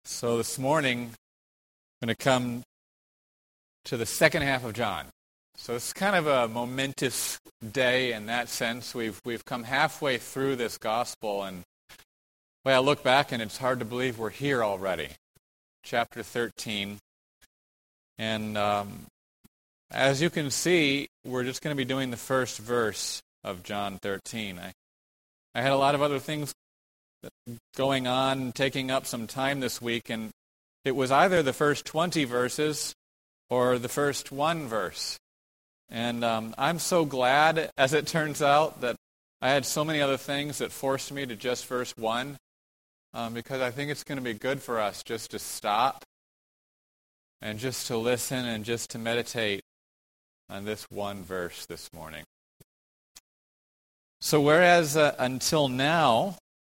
So this morning, I'm going to come to the second half of John. So it's kind of a momentous day in that sense. We've come halfway through this gospel, and I look back and it's hard to believe we're here already. Chapter 13. And as you can see, we're just going to be doing the first verse of John 13. I had a lot of other things going on, taking up some time this week, and it was either the first 20 verses or the first one verse. And I'm so glad, as it turns out, that I had so many other things that forced me to just verse 1, because I think it's going to be good for us just to stop and just to listen and just to meditate on this one verse this morning. So whereas until now,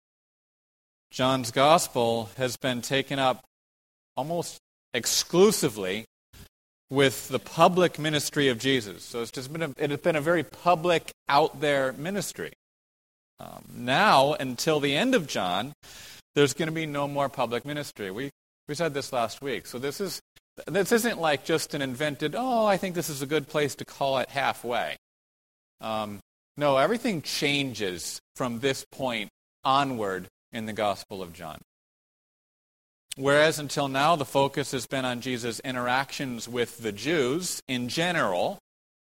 John's gospel has been taken up almost exclusively with the public ministry of Jesus. So it has been a very public, out there ministry. Now, until the end of John, there's going to be no more public ministry. We said this last week. So this isn't like just an invented, I think this is a good place to call it halfway. No, everything changes from this point onward in the Gospel of John. Whereas until now the focus has been on Jesus' interactions with the Jews in general,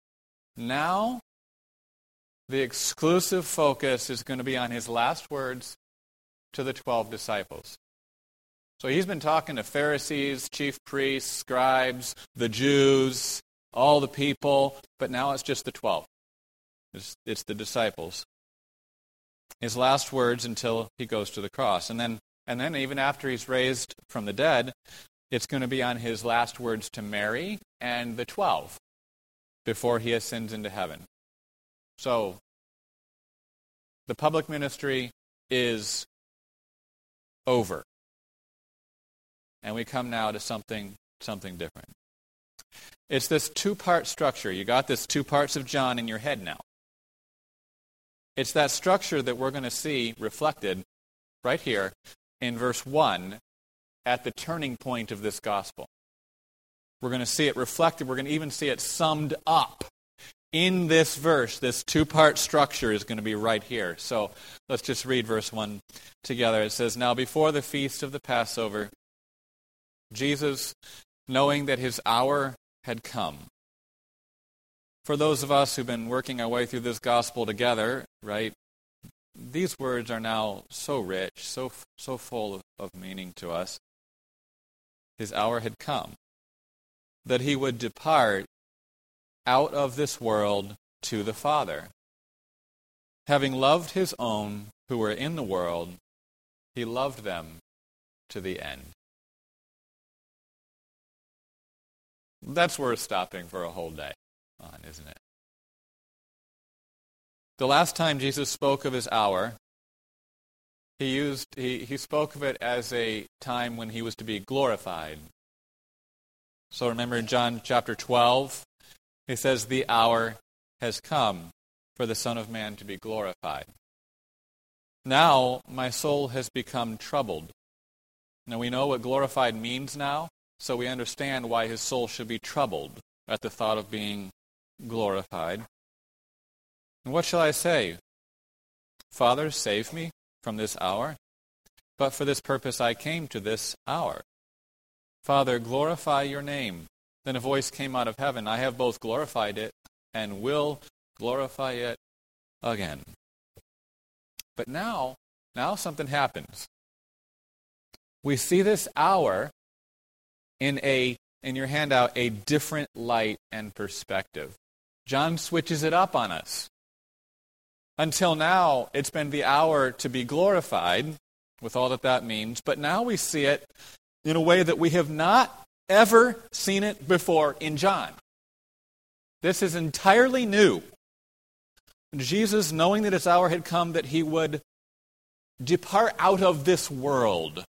now the exclusive focus is going to be on his last words to the 12 disciples. So he's been talking to Pharisees, chief priests, scribes, the Jews, all the people, but now it's just the 12. It's the disciples. His last words until he goes to the cross. And then even after he's raised from the dead, it's going to be on his last words to Mary and the 12 before he ascends into heaven. So the public ministry is over. And we come now to something different. It's this two-part structure. You got this two parts of John in your head now. It's that structure that we're going to see reflected right here in verse 1 at the turning point of this gospel. We're going to see it reflected. We're going to even see it summed up in this verse. This two-part structure is going to be right here. So let's just read verse 1 together. It says, "Now before the feast of the Passover, Jesus, knowing that his hour had come." For those of us who've been working our way through this gospel together, right, these words are now so rich, so full of meaning to us. His hour had come, that he would depart out of this world to the Father. Having loved his own who were in the world, he loved them to the end. That's worth stopping for a whole day on, isn't it? The last time Jesus spoke of his hour, he spoke of it as a time when he was to be glorified. So remember in John chapter 12, he says, "The hour has come for the Son of Man to be glorified. Now my soul has become troubled." Now we know what glorified means now, so we understand why his soul should be troubled at the thought of being glorified. "And what shall I say? Father, save me from this hour. But for this purpose I came to this hour. Father, glorify your name." Then a voice came out of heaven, "I have both glorified it and will glorify it again." But now something happens. We see this hour in your handout, a different light and perspective. John switches it up on us. Until now, it's been the hour to be glorified, with all that means, but now we see it in a way that we have not ever seen it before in John. This is entirely new. Jesus, knowing that his hour had come, that he would depart out of this world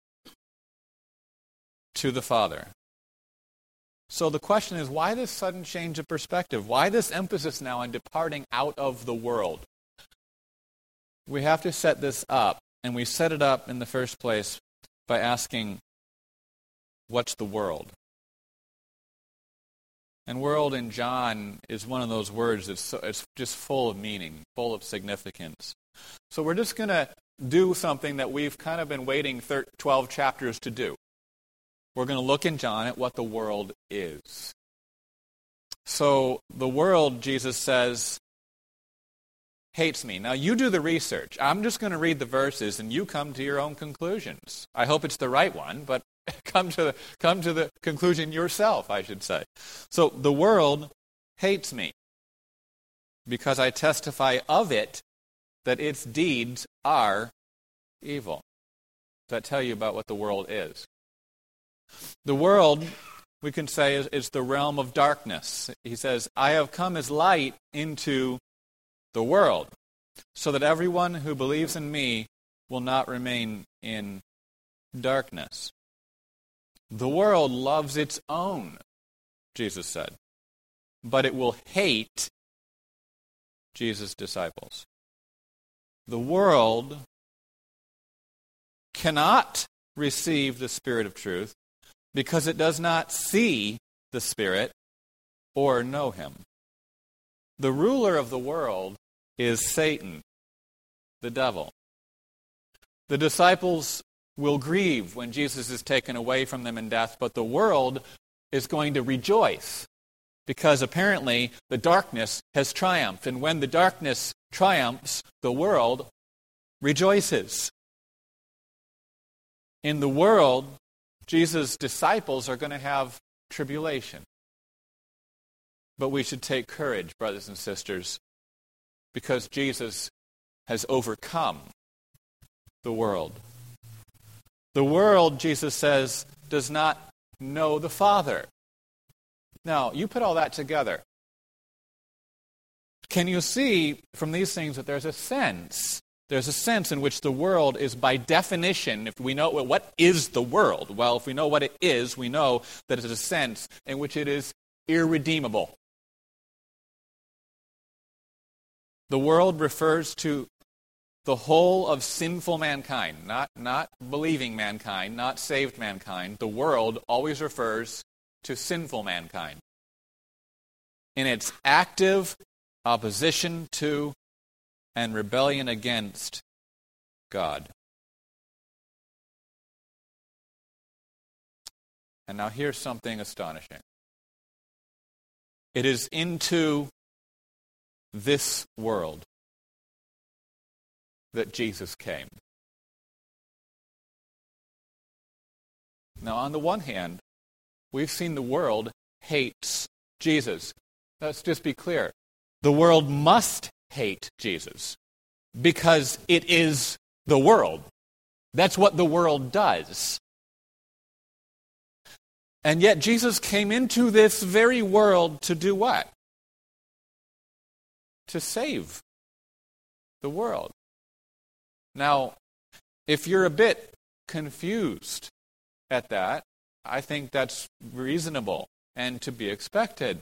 to the Father. So the question is, why this sudden change of perspective? Why this emphasis now on departing out of the world? We have to set this up, and we set it up in the first place by asking, What's the world? And world in John is one of those words that's it's just full of meaning, full of significance. So we're just going to do something that we've kind of been waiting 12 chapters to do. We're going to look in John at what the world is. So the world, Jesus says, hates me. Now you do the research. I'm just going to read the verses and you come to your own conclusions. I hope it's the right one, but come to the conclusion yourself, I should say. So the world hates me because I testify of it that its deeds are evil. Does that tell you about what the world is? The world, we can say, is the realm of darkness. He says, I have come as light into the world, so that everyone who believes in me will not remain in darkness. The world loves its own, Jesus said, but it will hate Jesus' disciples. The world cannot receive the Spirit of truth because it does not see the Spirit or know him. The ruler of the world is Satan, the devil. The disciples will grieve when Jesus is taken away from them in death, but the world is going to rejoice because apparently the darkness has triumphed. And when the darkness triumphs, the world rejoices. In the world, Jesus' disciples are going to have tribulation. But we should take courage, brothers and sisters, because Jesus has overcome the world. The world, Jesus says, does not know the Father. Now, you put all that together. Can you see from these things that there's a sense in which the world is by definition, if we know what is the world? Well, if we know what it is, we know that it is a sense in which it is irredeemable. The world refers to the whole of sinful mankind, not believing mankind, not saved mankind. The world always refers to sinful mankind in its active opposition to and rebellion against God. And now here's something astonishing. It is into this world that Jesus came. Now, on the one hand, we've seen the world hates Jesus. Let's just be clear. The world must hate Jesus because it is the world. That's what the world does. And yet Jesus came into this very world to do what? To save the world. Now, if you're a bit confused at that, I think that's reasonable and to be expected.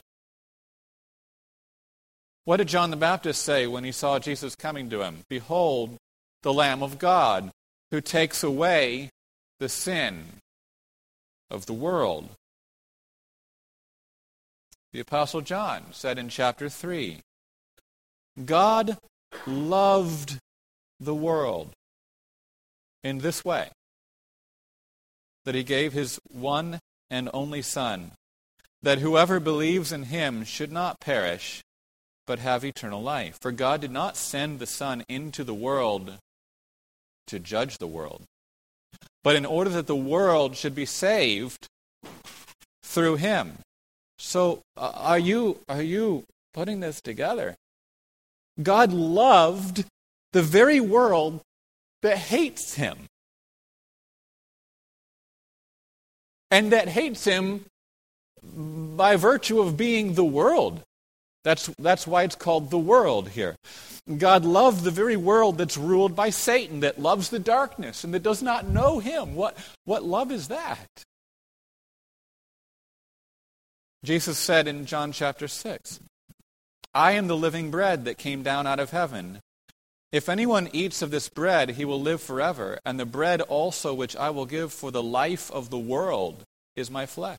What did John the Baptist say when he saw Jesus coming to him? Behold, the Lamb of God who takes away the sin of the world. The Apostle John said in chapter 3, God loved the world in this way, that he gave his one and only Son, that whoever believes in him should not perish, but have eternal life. For God did not send the Son into the world to judge the world, but in order that the world should be saved through him. So are you putting this together? God loved the very world that hates him. And that hates him by virtue of being the world. That's why it's called the world here. God loved the very world that's ruled by Satan, that loves the darkness and that does not know him. What love is that? Jesus said in John chapter 6, I am the living bread that came down out of heaven. If anyone eats of this bread, he will live forever, and the bread also which I will give for the life of the world is my flesh.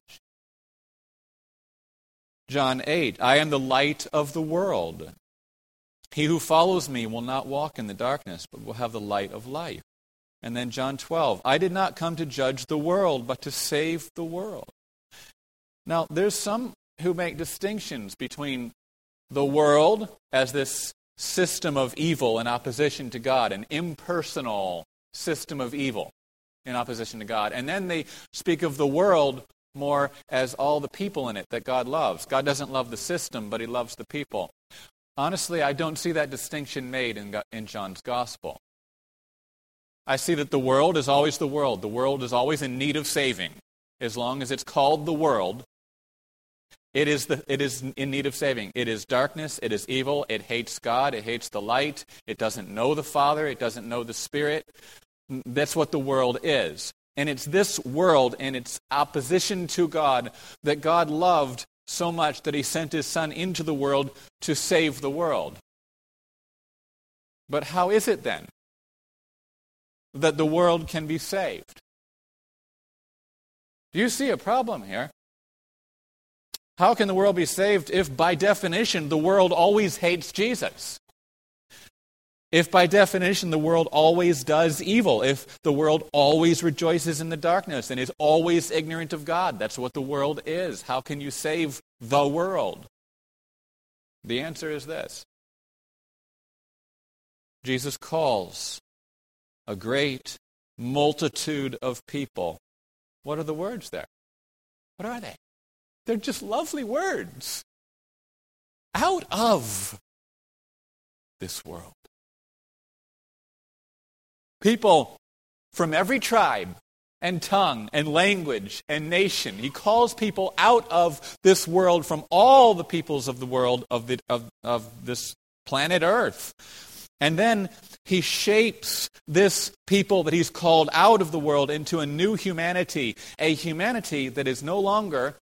John 8, I am the light of the world. He who follows me will not walk in the darkness, but will have the light of life. And then John 12, I did not come to judge the world, but to save the world. Now, there's some who make distinctions between the world as this system of evil in opposition to God, an impersonal system of evil in opposition to God. And then they speak of the world more as all the people in it that God loves. God doesn't love the system, but he loves the people. Honestly, I don't see that distinction made in John's gospel. I see that the world is always the world. The world is always in need of saving. As long as it's called the world, it is in need of saving. It is darkness, it is evil, it hates God, it hates the light, it doesn't know the Father, it doesn't know the Spirit. That's what the world is. And it's this world and its opposition to God that God loved so much that he sent his Son into the world to save the world. But how is it then that the world can be saved? Do you see a problem here? How can the world be saved if, by definition, the world always hates Jesus? If, by definition, the world always does evil, if the world always rejoices in the darkness and is always ignorant of God, that's what the world is. How can you save the world? The answer is this. Jesus calls a great multitude of people. What are the words there? What are they? They're just lovely words. Out of this world. People from every tribe and tongue and language and nation. He calls people out of this world from all the peoples of the world of this planet Earth. And then he shapes this people that he's called out of the world into a new humanity, a humanity that is no longer,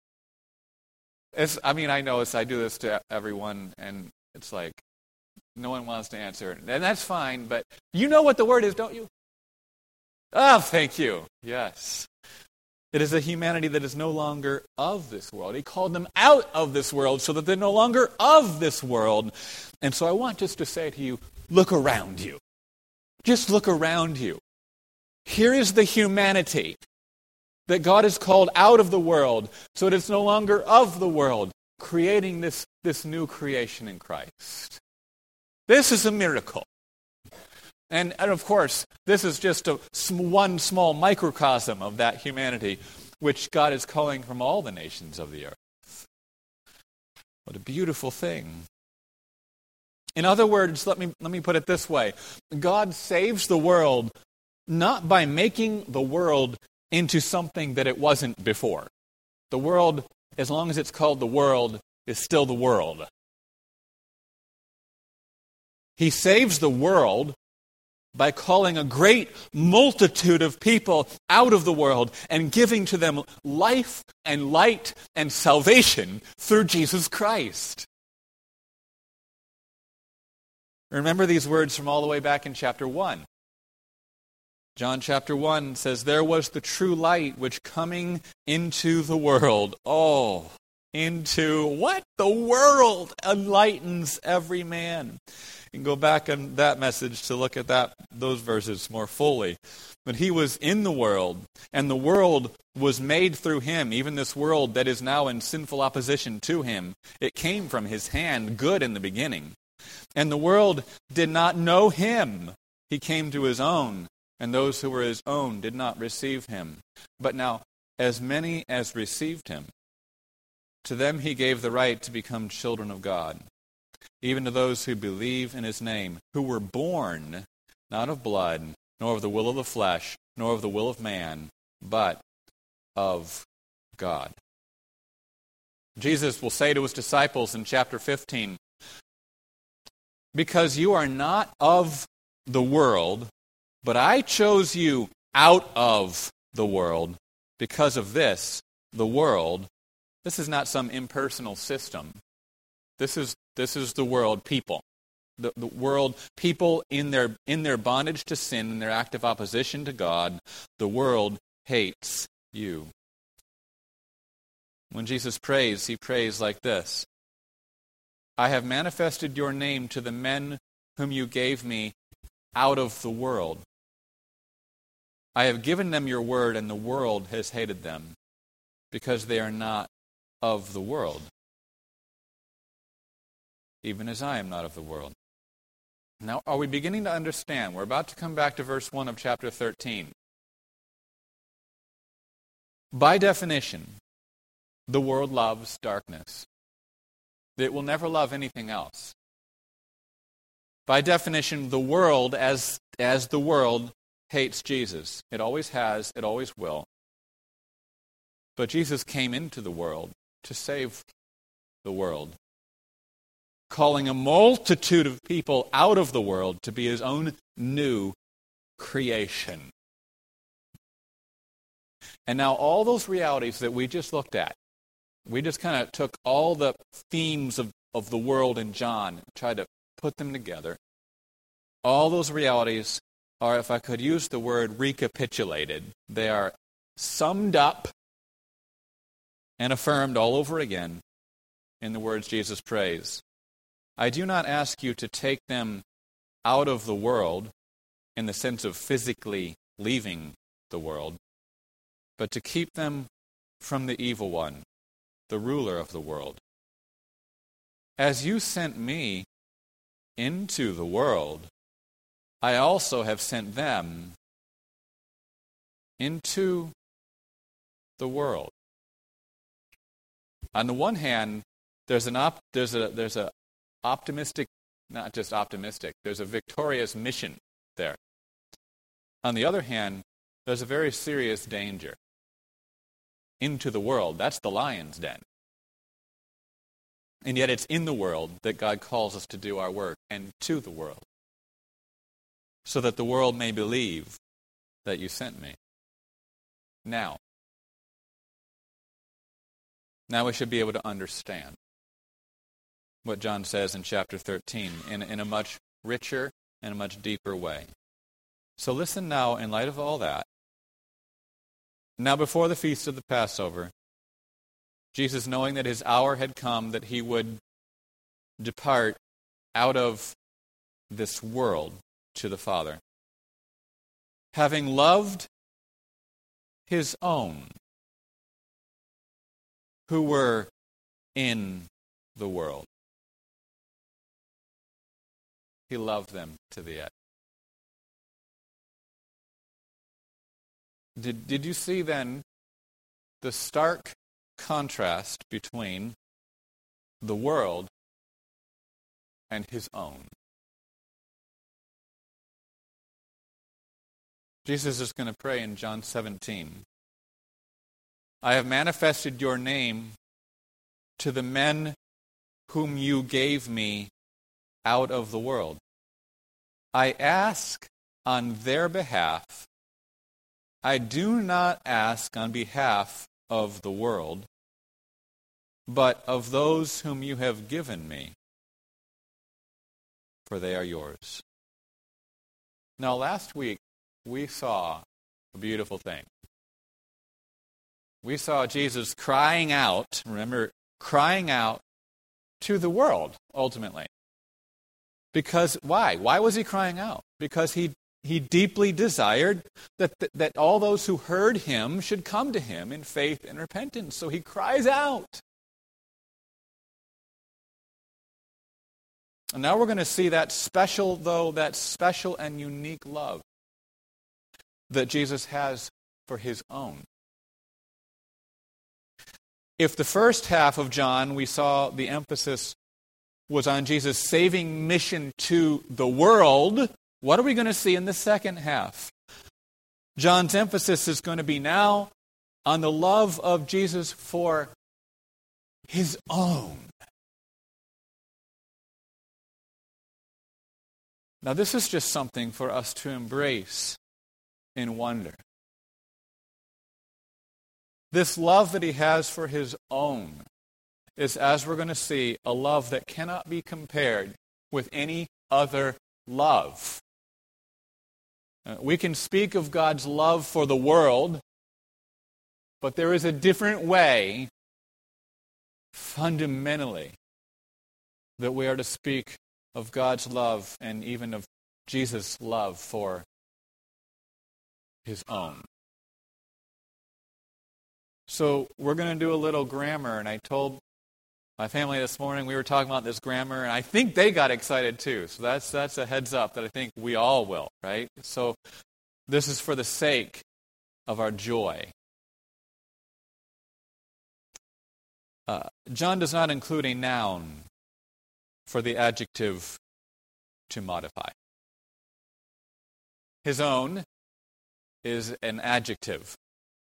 I know I do this to everyone, and it's like, no one wants to answer. And that's fine, but you know what the word is, don't you? Oh, thank you. Yes. It is a humanity that is no longer of this world. He called them out of this world so that they're no longer of this world. And so I want just to say to you, look around you. Just look around you. Here is the humanity that God has called out of the world so that it's no longer of the world, creating this new creation in Christ. This is a miracle. And of course, this is just one small microcosm of that humanity, which God is calling from all the nations of the earth. What a beautiful thing. In other words, let me put it this way. God saves the world not by making the world into something that it wasn't before. The world, as long as it's called the world, is still the world. He saves the world by calling a great multitude of people out of the world and giving to them life and light and salvation through Jesus Christ. Remember these words from all the way back in chapter 1. John chapter 1 says, there was the true light which coming into the world. Oh, into what? The world enlightens every man. You can go back on that message to look at those verses more fully. But he was in the world, and the world was made through him, even this world that is now in sinful opposition to him. It came from his hand, good in the beginning. And the world did not know him. He came to his own, and those who were his own did not receive him. But now, as many as received him, to them he gave the right to become children of God, even to those who believe in his name, who were born not of blood, nor of the will of the flesh, nor of the will of man, but of God. Jesus will say to his disciples in chapter 15, because you are not of the world, but I chose you out of the world. Because of this, the world, this is not some impersonal system. This is the world, people. The world, people in their bondage to sin, in their active opposition to God, the world hates you. When Jesus prays, he prays like this: I have manifested your name to the men whom you gave me out of the world. I have given them your word, and the world has hated them, because they are not of the world, even as I am not of the world. Now, are we beginning to understand? We're about to come back to verse 1 of chapter 13. By definition, the world loves darkness. It will never love anything else. By definition, the world, as the world, hates Jesus. It always has, it always will. But Jesus came into the world to save the world, calling a multitude of people out of the world to be his own new creation. And now all those realities that we just looked at, we just kind of took all the themes of the world in John and tried to put them together. All those realities are, if I could use the word, recapitulated. They are summed up and affirmed all over again in the words Jesus prays. I do not ask you to take them out of the world in the sense of physically leaving the world, but to keep them from the evil one, the ruler of the world. As you sent me into the world, I also have sent them into the world. On the one hand, there's a optimistic, not just optimistic, there's a victorious mission there. On the other hand, there's a very serious danger. Into the world, that's the lion's den. And yet it's in the world that God calls us to do our work, and to the world, so that the world may believe that you sent me. Now we should be able to understand what John says in chapter 13 in a much richer and a much deeper way. So listen now, in light of all that. Now before the feast of the Passover, Jesus, knowing that his hour had come, that he would depart out of this world to the Father, having loved his own who were in the world, he loved them to the end. Did you see then the stark contrast between the world and his own? Jesus is going to pray in John 17. I have manifested your name to the men whom you gave me out of the world. I ask on their behalf. I do not ask on behalf of the world, but of those whom you have given me, for they are yours. Now, last week, we saw a beautiful thing. We saw Jesus crying out, remember, crying out to the world, ultimately. Because, why? Why was he crying out? Because he deeply desired that all those who heard him should come to him in faith and repentance. So he cries out. And now we're going to see that special and unique love that Jesus has for his own. If the first half of John, we saw the emphasis was on Jesus' saving mission to the world, what are we going to see in the second half? John's emphasis is going to be now on the love of Jesus for his own. Now, this is just something for us to embrace in wonder. This love that he has for his own is, as we're going to see, a love that cannot be compared with any other love. We can speak of God's love for the world, but there is a different way fundamentally that we are to speak of God's love and even of Jesus' love for his own. So we're going to do a little grammar, and I told my family this morning we were talking about this grammar, and I think they got excited too. So that's a heads up that I think we all will, right? So this is for the sake of our joy. John does not include a noun for the adjective to modify. His own is an adjective.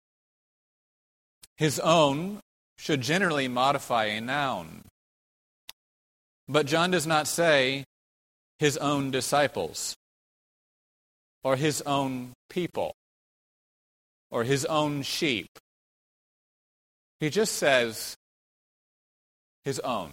His own should generally modify a noun. But John does not say his own disciples, or his own people, or his own sheep. He just says his own.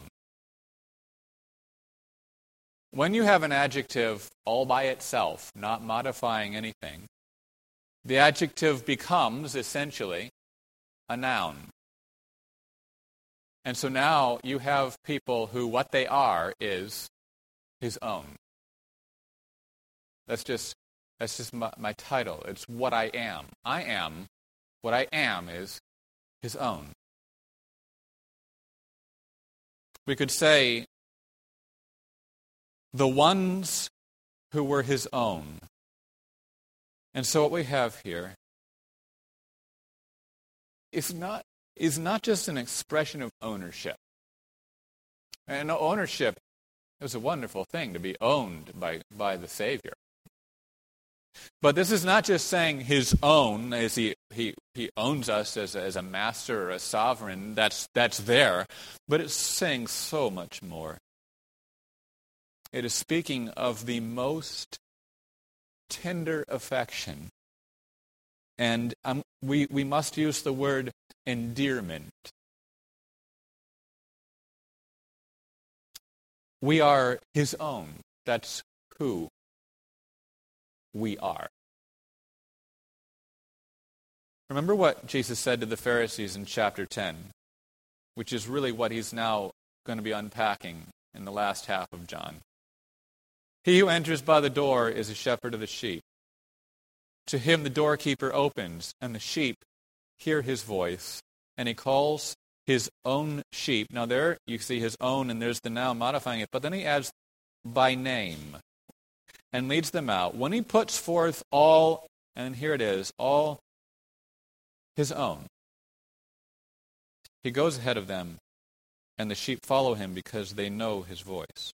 When you have an adjective all by itself, not modifying anything, the adjective becomes essentially a noun. And so now you have people who what they are is his own. That's just my title. It's what I am. What I am is his own. We could say the ones who were his own. And so what we have here is not just an expression of ownership. And ownership is a wonderful thing, to be owned by the Savior. But this is not just saying his own, as he owns us as a master or a sovereign, that's there, but it's saying so much more. It is speaking of the most tender affection. And we must use the word endearment. We are his own. That's who we are. Remember what Jesus said to the Pharisees in chapter 10, which is really what he's now going to be unpacking in the last half of John. He who enters by the door is a shepherd of the sheep. To him the doorkeeper opens, and the sheep hear his voice, and he calls his own sheep. Now there you see his own, and there's the noun modifying it, but then he adds by name and leads them out. When he puts forth all, and here it is, all his own, he goes ahead of them, and the sheep follow him because they know his voice.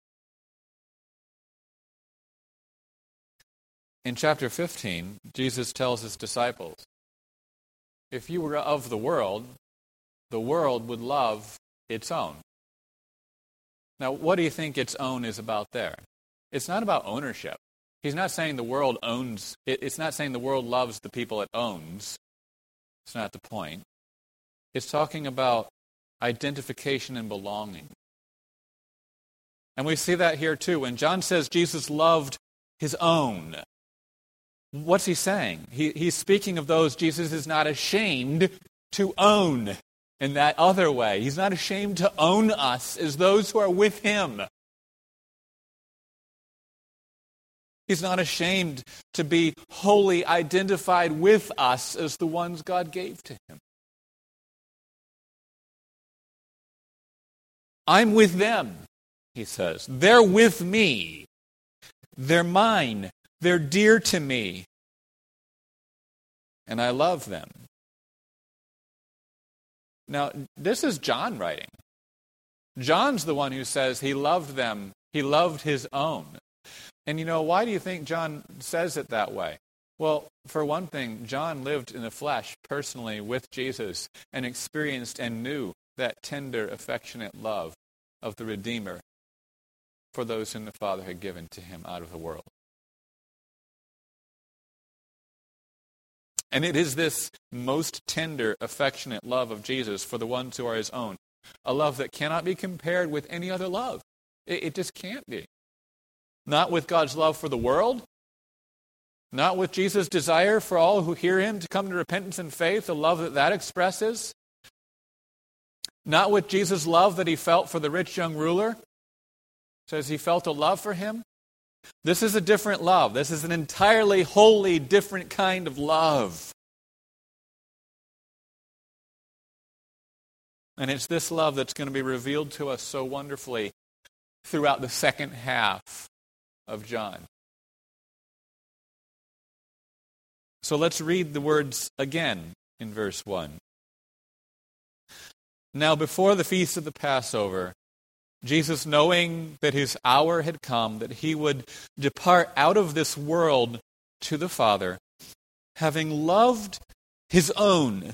In chapter 15, Jesus tells his disciples, if you were of the world would love its own. Now, what do you think its own is about there? It's not about ownership. He's not saying the world owns, it's not saying the world loves the people it owns. It's not the point. It's talking about identification and belonging. And we see that here too. When John says Jesus loved his own, what's he saying? He's speaking of those Jesus is not ashamed to own in that other way. He's not ashamed to own us as those who are with him. He's not ashamed to be wholly identified with us as the ones God gave to him. I'm with them, he says. They're with me. They're mine. They're dear to me, and I love them. Now, this is John writing. John's the one who says he loved them. He loved his own. And why do you think John says it that way? Well, for one thing, John lived in the flesh personally with Jesus and experienced and knew that tender, affectionate love of the Redeemer for those whom the Father had given to him out of the world. And it is this most tender, affectionate love of Jesus for the ones who are his own, a love that cannot be compared with any other love. It just can't be. Not with God's love for the world, not with Jesus' desire for all who hear him to come to repentance and faith, the love that expresses, Not with Jesus' love that he felt for the rich young ruler. It says he felt a love for him. This is a different love. This is an entirely wholly different kind of love. And it's this love that's going to be revealed to us so wonderfully throughout the second half of John. So let's read the words again in verse 1. Now before the feast of the Passover, Jesus, knowing that his hour had come, that he would depart out of this world to the Father, having loved his own.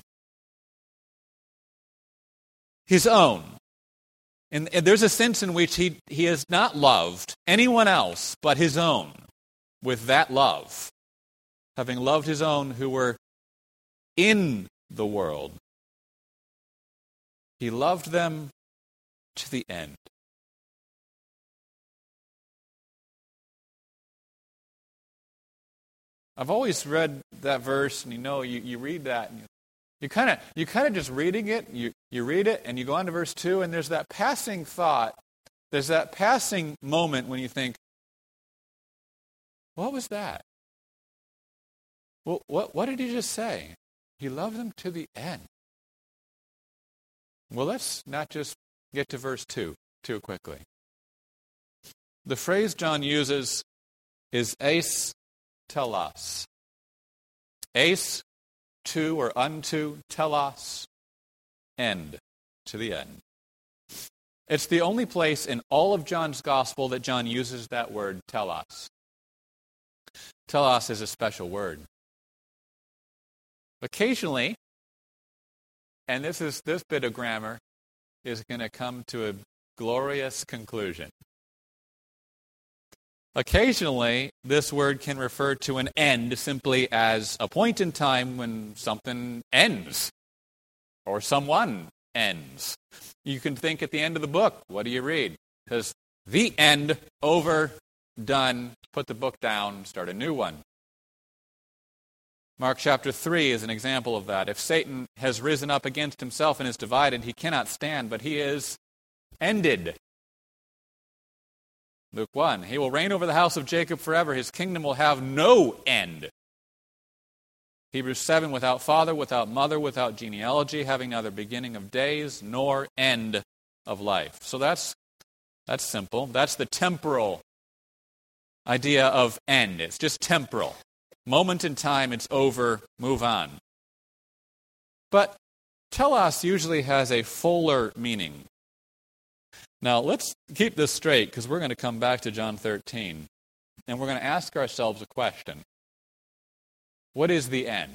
His own. And there's a sense in which he has not loved anyone else but his own with that love. Having loved his own who were in the world, he loved them to the end. I've always read that verse, and you read that, and you kind of just reading it. You read it, and you go on to verse 2, and there's that passing thought. There's that passing moment when you think, what was that? Well, what did he just say? He loved them to the end. Well, let's not just get to verse 2 too quickly. The phrase John uses is eis telos. Eis, to or unto, telos, end, to the end. It's the only place in all of John's gospel that John uses that word telos. Telos is a special word. Occasionally, and this bit of grammar is going to come to a glorious conclusion. Occasionally, this word can refer to an end simply as a point in time when something ends or someone ends. You can think at the end of the book, what do you read? It says, the end, over, done, put the book down, start a new one. Mark chapter 3 is an example of that. If Satan has risen up against himself and is divided, he cannot stand, but he is ended. Luke 1, he will reign over the house of Jacob forever. His kingdom will have no end. Hebrews 7, without father, without mother, without genealogy, having neither beginning of days nor end of life. So that's simple. That's the temporal idea of end. It's just temporal. Moment in time, it's over, move on. But telos usually has a fuller meaning. Now, let's keep this straight because we're going to come back to John 13, and we're going to ask ourselves a question. What is the end?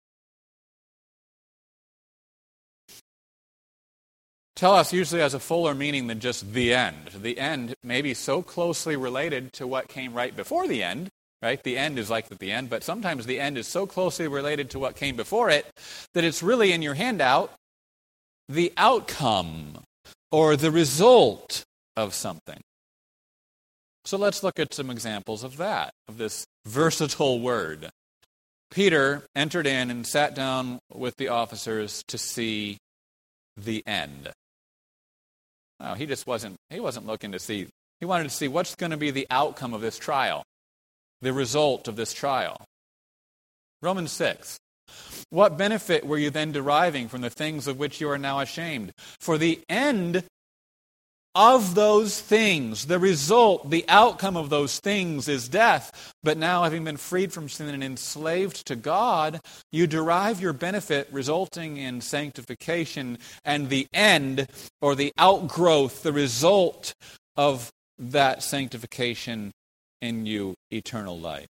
Telos usually has a fuller meaning than just the end. The end may be so closely related to what came right before the end, right? The end is like the end, but sometimes the end is so closely related to what came before it that it's really in your handout the outcome or the result of something. So let's look at some examples of that, of this versatile word. Peter entered in and sat down with the officers to see the end. No, he wasn't looking to see, he wanted to see what's going to be the outcome of this trial, the result of this trial. Romans 6. What benefit were you then deriving from the things of which you are now ashamed? For the end of those things, the result, the outcome of those things is death. But now, having been freed from sin and enslaved to God, you derive your benefit resulting in sanctification, and the end, or the outgrowth, the result of that sanctification in you, eternal life.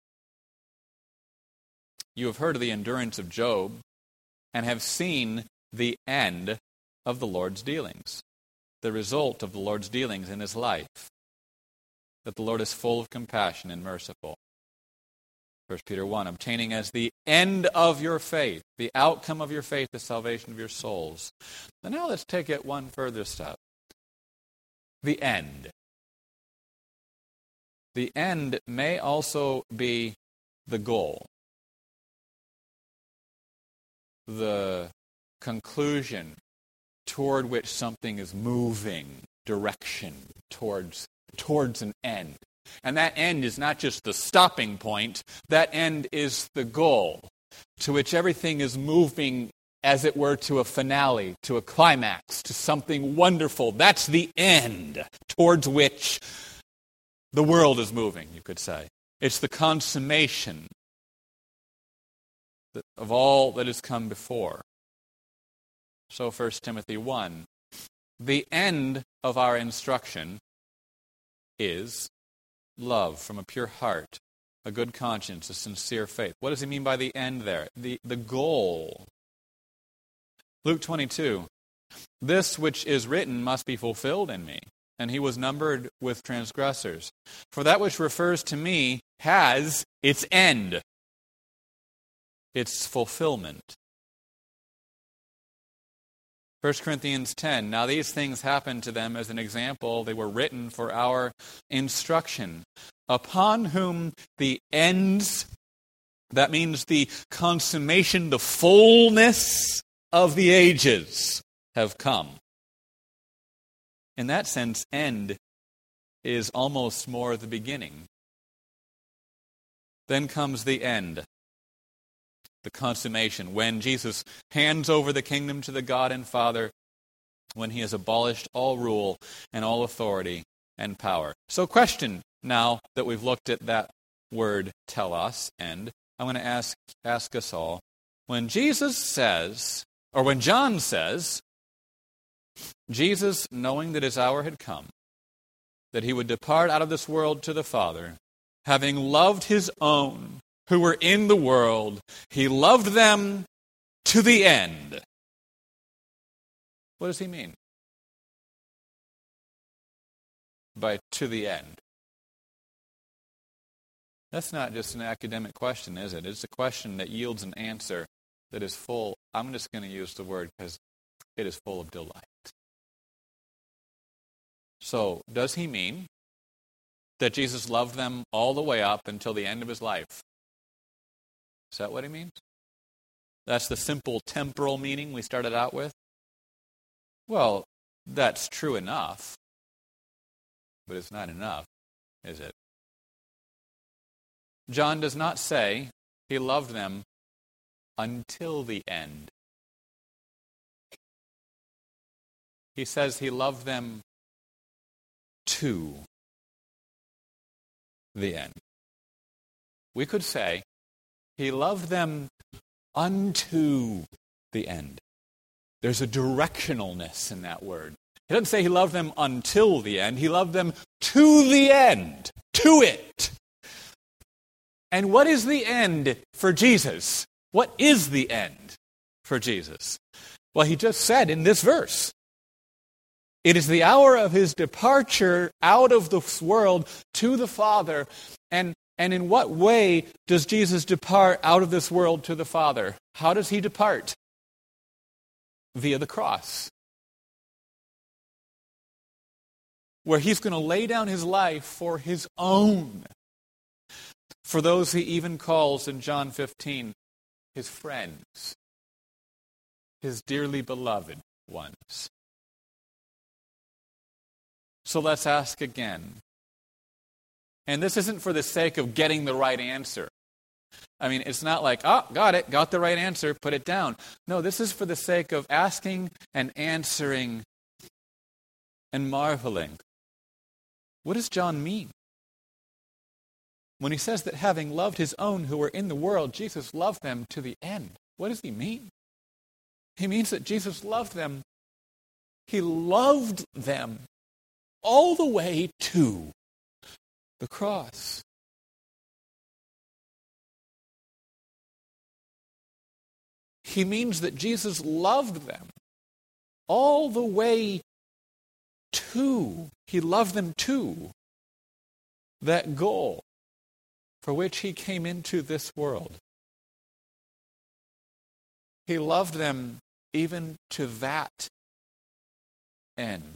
You have heard of the endurance of Job and have seen the end of the Lord's dealings, the result of the Lord's dealings in his life, that the Lord is full of compassion and merciful. 1 Peter 1, obtaining as the end of your faith, the outcome of your faith, the salvation of your souls. And now let's take it one further step. The end. The end may also be the goal, the conclusion, toward which something is moving, direction towards an end. And that end is not just the stopping point, that end is the goal, to which everything is moving, as it were, to a finale, to a climax, to something wonderful. That's the end towards which the world is moving, you could say. It's the consummation of all that has come before. So 1 Timothy 1, the end of our instruction is love from a pure heart, a good conscience, a sincere faith. What does he mean by the end there? The goal. Luke 22, this which is written must be fulfilled in me, and he was numbered with transgressors. For that which refers to me has its end, its fulfillment. 1 Corinthians 10, now these things happened to them as an example. They were written for our instruction, upon whom the ends, that means the consummation, the fullness of the ages have come. In that sense, end is almost more the beginning. Then comes the end. The consummation, when Jesus hands over the kingdom to the God and Father, when he has abolished all rule and all authority and power. So question now that we've looked at that word telos, and I'm going to ask us all, when Jesus says, or when John says, Jesus, knowing that his hour had come, that he would depart out of this world to the Father, having loved his own who were in the world, he loved them to the end. What does he mean by to the end? That's not just an academic question, is it? It's a question that yields an answer that is full. I'm just going to use the word because it is full of delight. So, does he mean that Jesus loved them all the way up until the end of his life? Is that what he means? That's the simple temporal meaning we started out with? Well, that's true enough, but it's not enough, is it? John does not say he loved them until the end. He says he loved them to the end. We could say he loved them unto the end. There's a directionalness in that word. He doesn't say he loved them until the end. He loved them to the end. To it. And what is the end for Jesus? What is the end for Jesus? Well, he just said in this verse, it is the hour of his departure out of this world to the Father. And in what way does Jesus depart out of this world to the Father? How does he depart? Via the cross. Where he's going to lay down his life for his own. For those he even calls in John 15, his friends. His dearly beloved ones. So let's ask again. And this isn't for the sake of getting the right answer. I mean, it's not like, oh, got it, got the right answer, put it down. No, this is for the sake of asking and answering and marveling. What does John mean? When he says that having loved his own who were in the world, Jesus loved them to the end. What does he mean? He means that Jesus loved them. He loved them all the way to the cross. He means that Jesus loved them all the way to, he loved them to that goal for which he came into this world. He loved them even to that end.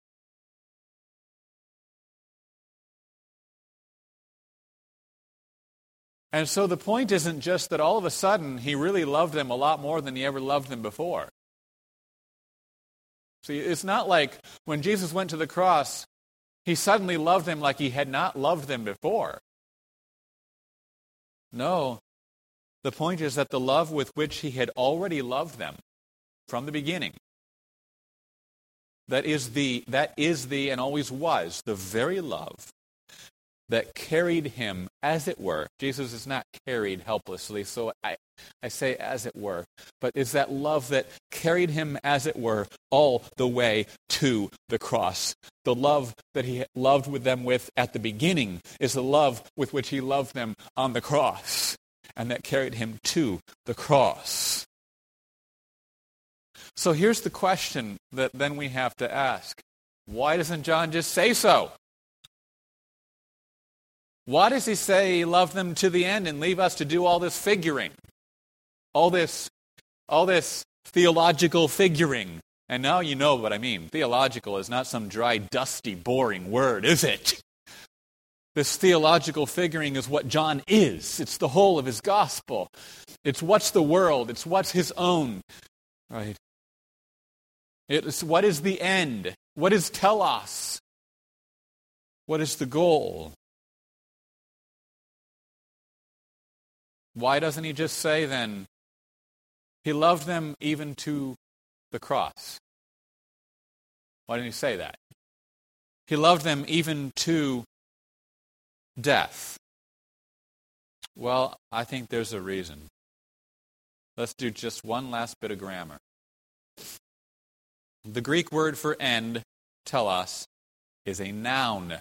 And so the point isn't just that all of a sudden he really loved them a lot more than he ever loved them before. See, it's not like when Jesus went to the cross, he suddenly loved them like he had not loved them before. No, the point is that the love with which he had already loved them from the beginning, that is the and always was the very love that carried him, as it were. Jesus is not carried helplessly, so I say as it were, but it's that love that carried him, as it were, all the way to the cross. The love that he loved with them with at the beginning is the love with which he loved them on the cross, and that carried him to the cross. So here's the question that then we have to ask. Why doesn't John just say so? Why does he say he loved them to the end and leave us to do all this figuring? All this theological figuring. And now you know what I mean. Theological is not some dry, dusty, boring word, is it? This theological figuring is what John is. It's the whole of his gospel. It's what's the world. It's what's his own. Right? It's what is the end? What is telos? What is the goal? Why doesn't he just say then, he loved them even to the cross? Why didn't he say that? He loved them even to death. Well, I think there's a reason. Let's do just one last bit of grammar. The Greek word for end, telos, is a noun.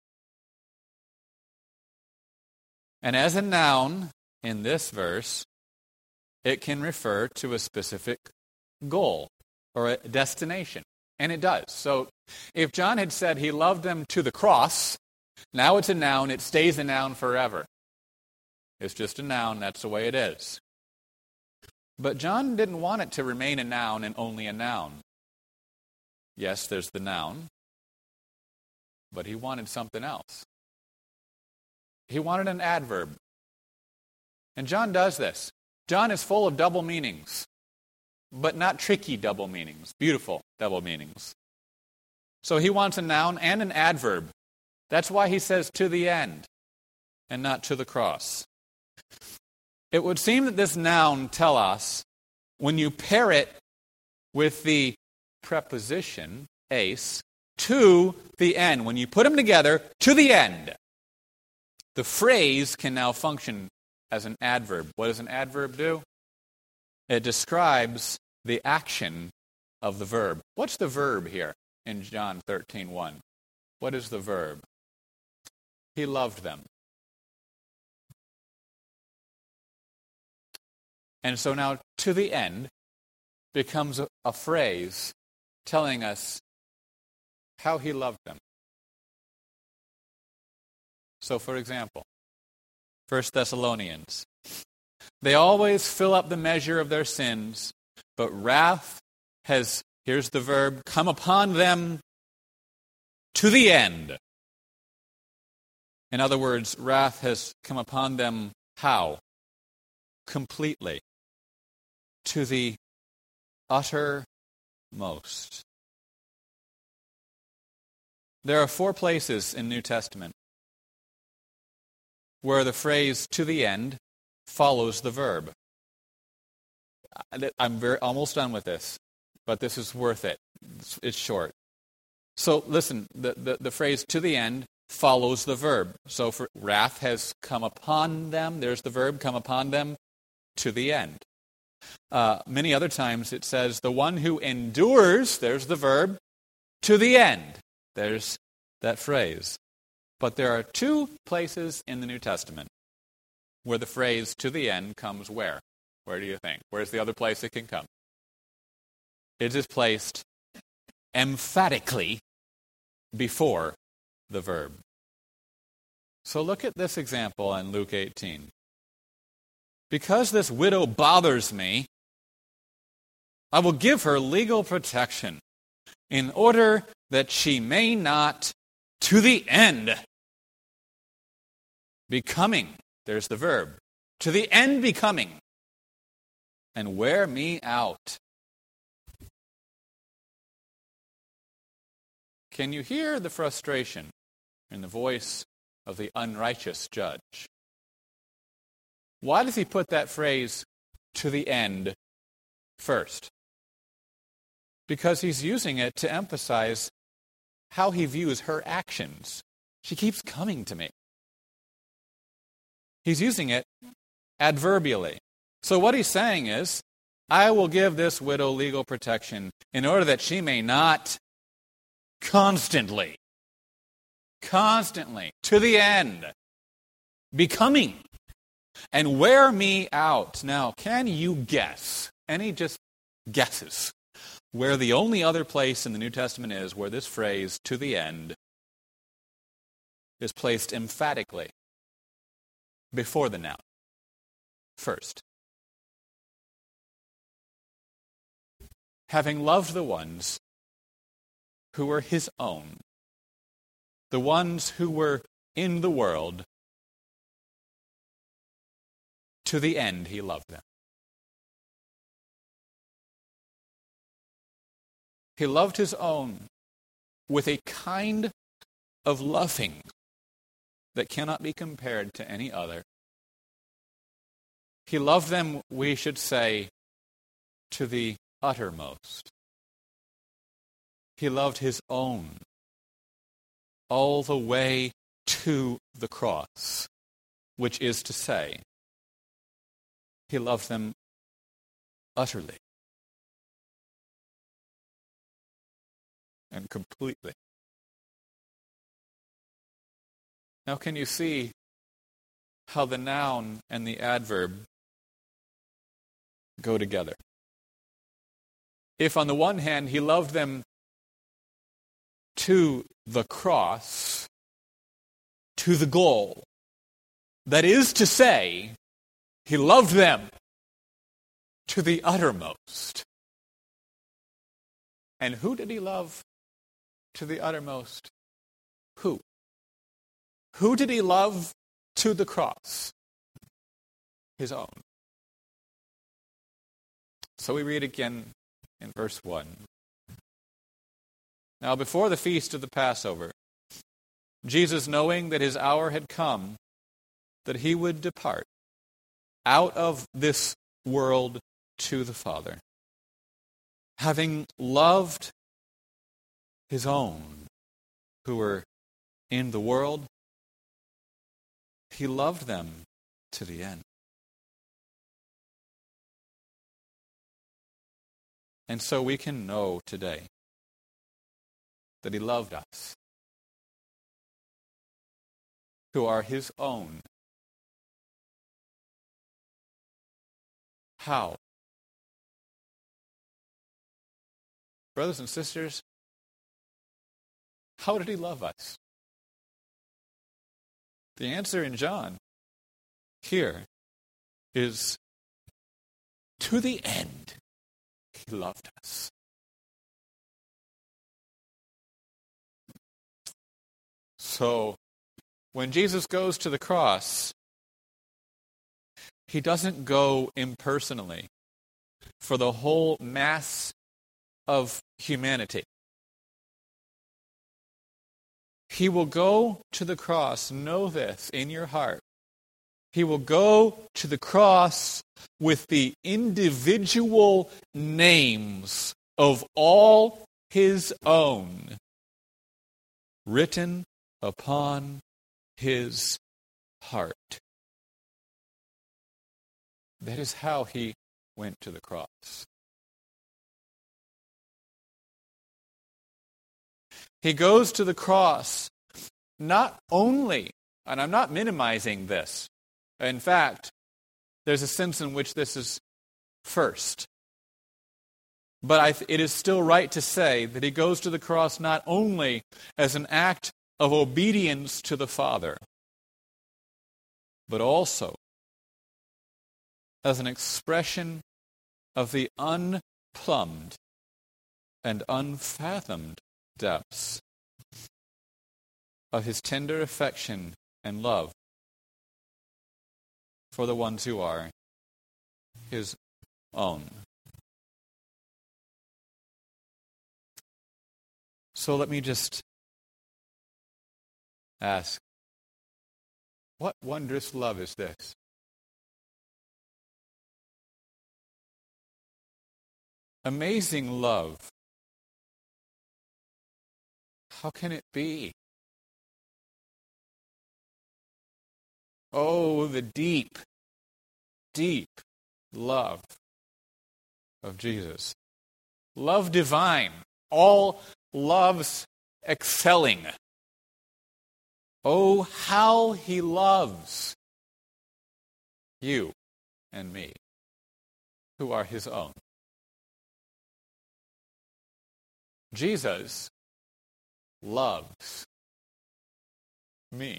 And as a noun, in this verse, it can refer to a specific goal or a destination. And it does. So if John had said he loved them to the cross, now it's a noun, it stays a noun forever. It's just a noun, that's the way it is. But John didn't want it to remain a noun and only a noun. Yes, there's the noun, but he wanted something else. He wanted an adverb. And John does this. John is full of double meanings, but not tricky double meanings, beautiful double meanings. So he wants a noun and an adverb. That's why he says to the end and not to the cross. It would seem that this noun, telos, when you pair it with the preposition, eis, to the end, when you put them together, to the end, the phrase can now function as an adverb. What does an adverb do? It describes the action of the verb. What's the verb here in John 13:1? What is the verb? He loved them. And so now, to the end, becomes a phrase telling us how he loved them. So, for example, 1 Thessalonians, they always fill up the measure of their sins, but wrath has, here's the verb, come upon them to the end. In other words, wrath has come upon them how? Completely. To the uttermost. There are 4 places in New Testament where the phrase to the end follows the verb. I'm almost done with this, but this is worth it. It's short. So listen, the phrase to the end follows the verb. So for wrath has come upon them, there's the verb, come upon them to the end. Many other times it says the one who endures, there's the verb, to the end. There's that phrase. But there are 2 places in the New Testament where the phrase to the end comes where? Where do you think? Where's the other place it can come? It is placed emphatically before the verb. So look at this example in Luke 18. Because this widow bothers me, I will give her legal protection in order that she may not, to the end, becoming, there's the verb, to the end becoming, and wear me out. Can you hear the frustration in the voice of the unrighteous judge? Why does he put that phrase, to the end, first? Because he's using it to emphasize how he views her actions. She keeps coming to me. He's using it adverbially. So what he's saying is, I will give this widow legal protection in order that she may not constantly, to the end, be coming and wear me out. Now, can you guess, any just guesses, where the only other place in the New Testament is where this phrase, to the end, is placed emphatically before the noun, first? Having loved the ones who were his own, the ones who were in the world, to the end he loved them. He loved his own with a kind of loving that cannot be compared to any other. He loved them, we should say, to the uttermost. He loved his own all the way to the cross, which is to say, he loved them utterly and completely. Now, can you see how the noun and the adverb go together? If on the one hand he loved them to the cross, to the goal, that is to say, he loved them to the uttermost. And who did he love to the uttermost? Who? Who did he love to the cross? His own. So we read again in verse 1. Now before the feast of the Passover, Jesus, knowing that his hour had come, that he would depart out of this world to the Father, having loved his own who were in the world, he loved them to the end. And so we can know today that he loved us, who are his own. How? Brothers and sisters, how did he love us? The answer in John here is to the end he loved us. So, when Jesus goes to the cross, he doesn't go impersonally for the whole mass of humanity. He will go to the cross, know this in your heart. He will go to the cross with the individual names of all his own written upon his heart. That is how he went to the cross. He goes to the cross not only, and I'm not minimizing this. In fact, there's a sense in which this is first. But it is still right to say that he goes to the cross not only as an act of obedience to the Father, but also as an expression of the unplumbed and unfathomed depths of his tender affection and love for the ones who are his own. So let me just ask, what wondrous love is this? Amazing love. How can it be? Oh, the deep, deep love of Jesus. Love divine. All loves excelling. Oh, how he loves you and me, who are his own. Jesus loves me.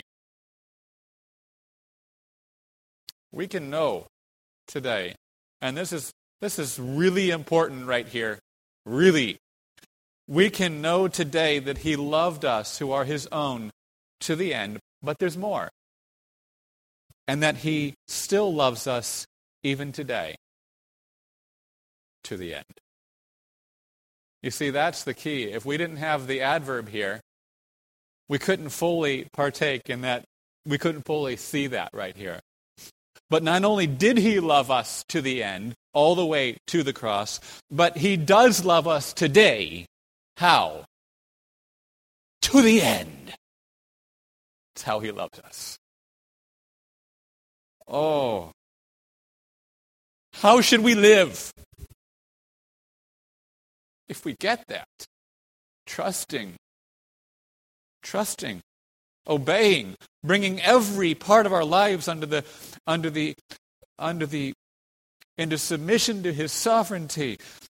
We can know today, and this is really important right here, really. We can know today that he loved us, who are his own, to the end, but there's more. And that he still loves us even today, to the end. You see, that's the key. If we didn't have the adverb here, we couldn't fully partake in that. We couldn't fully see that right here. But not only did he love us to the end, all the way to the cross, but he does love us today. How? To the end. That's how he loves us. Oh. How should we live? If we get that, trusting, obeying, bringing every part of our lives into submission to his sovereignty.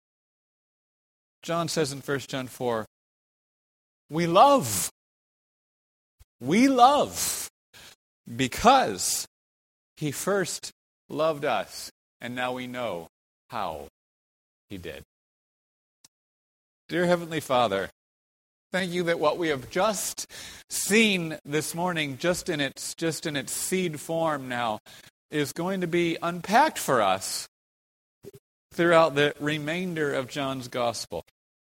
John says in 1 John 4, we love because he first loved us, and now we know how he did. Dear Heavenly Father, thank you that what we have just seen this morning, just in its seed form now, is going to be unpacked for us throughout the remainder of John's Gospel.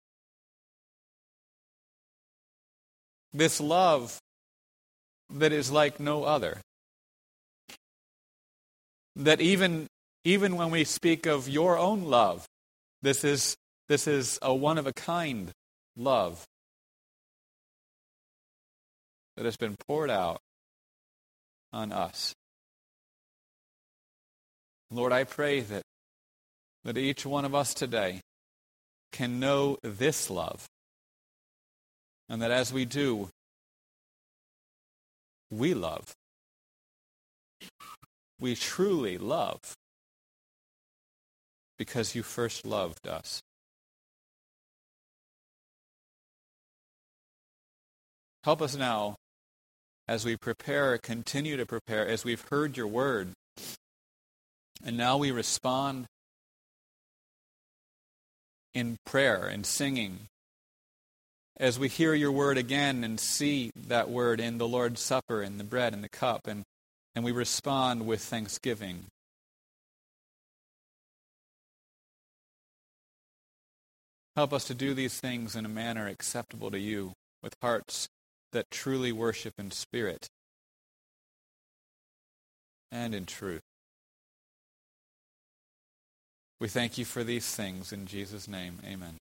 This love that is like no other. That even when we speak of your own love, this is a one-of-a-kind love that has been poured out on us. Lord, I pray that each one of us today can know this love, and that as we do, we love. We truly love because you first loved us. Help us now as we continue to prepare, as we've heard your word, and now we respond in prayer and singing. As we hear your word again and see that word in the Lord's Supper, in the bread and the cup, and we respond with thanksgiving. Help us to do these things in a manner acceptable to you, with hearts that truly worship in spirit and in truth. We thank you for these things in Jesus' name. Amen.